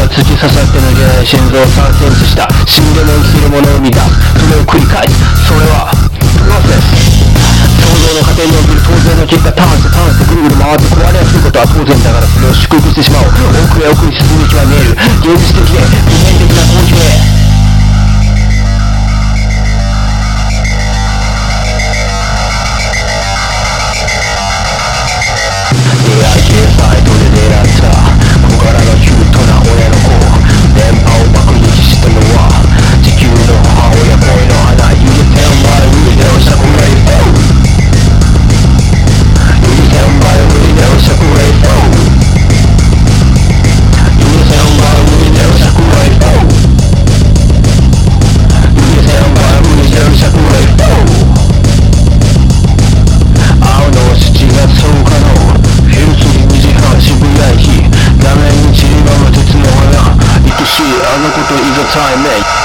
は突き刺さって抜けない心臓を3センチした死んでも生きるものを生み出す。それを繰り返す。それはプロセス。想像の過程に起きる当然の結果、ターンしてぐるぐる回って壊れやすいことは当然だから、それを祝福してしまおう。奥へ奥に進む道は見える。現実的で普遍的な根拠へ。出会い系サイトで出会った小柄のキュートな親の子。電波を爆撃したのは地球の母親。恋の花許せんわい無理でおしゃくれい許せんわい無理でおしゃくれい許せんわい無理でおしゃくれい許せんわい無理でおしゃくれい青の7月10日の昼過ぎ2時半渋谷駅。画面に散りばむ鉄の花。愛しいあの子といざ対面。